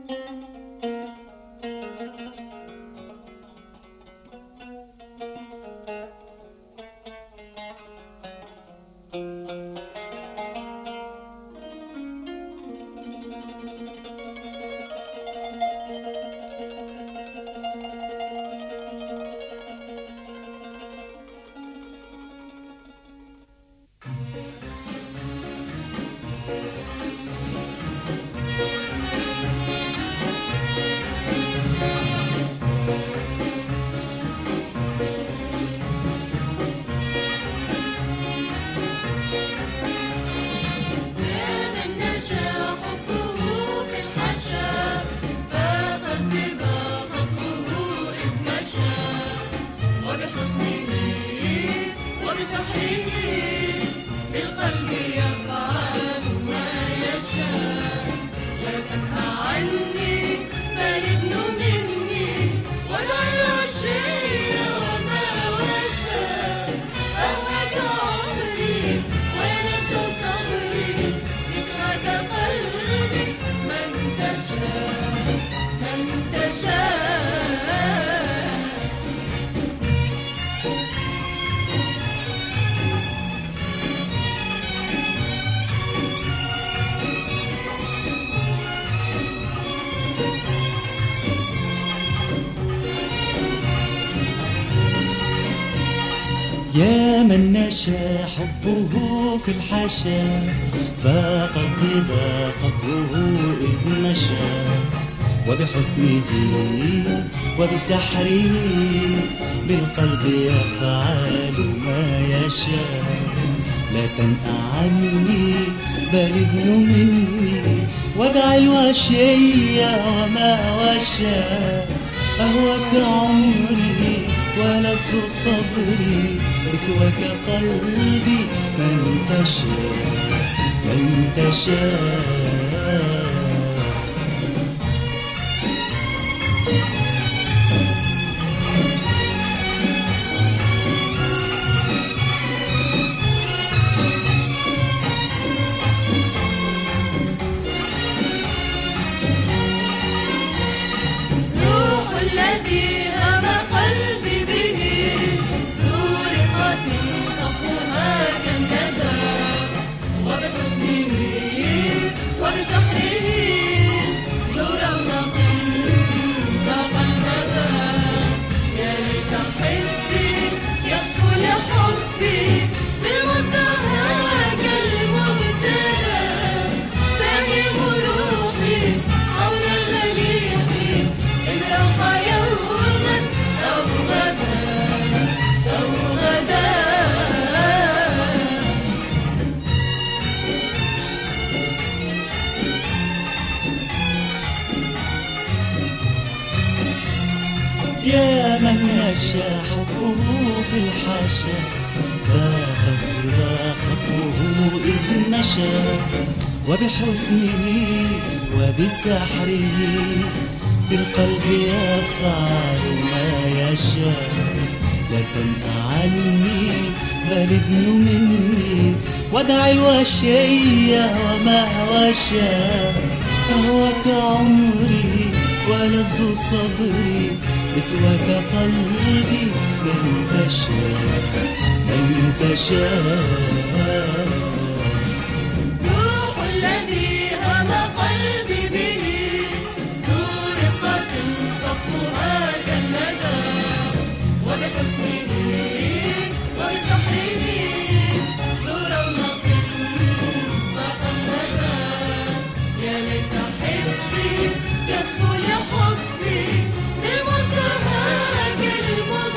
يا من نشا حبه في الحاشا فاق الظبا خطوه إذ مشى وبحسنه وبسحره بالقلب يفعل ما يشاء لا تنأ عني بل ابن مني ودع الوشي وما وشى أهوك عمري ولذ صبري يسواك قلبي من تشاء من تشاء. روح الذي هم قلبي به ذورقة صفوها كالندى وبحسنه وبسحره ذو رونق فاق الهدى يا ليت حبي يصفو لحبي بالمنتهى كالمبتدى تهيم روحي حول المليح إن روح يوما أو غدا أو غدا. يا من نشا حبه في الحاشا فاق الظبا خطوه إذ مشى وبحسنه وبسحره بالقلب يفعل ما يشاء لا تنأ عني بل ابن مني ودع الوشي وما وشى أهوك عمري ولذ صبري يسواك قلبي من تشاء من تشاء. روح الذي هم قلبي به ذورقة صفوها كالندى وبحسنه وبسحره ذو رونق فاق الهدى يا ليت حبي يصفو لحبي بالمنتهى كالمبتدى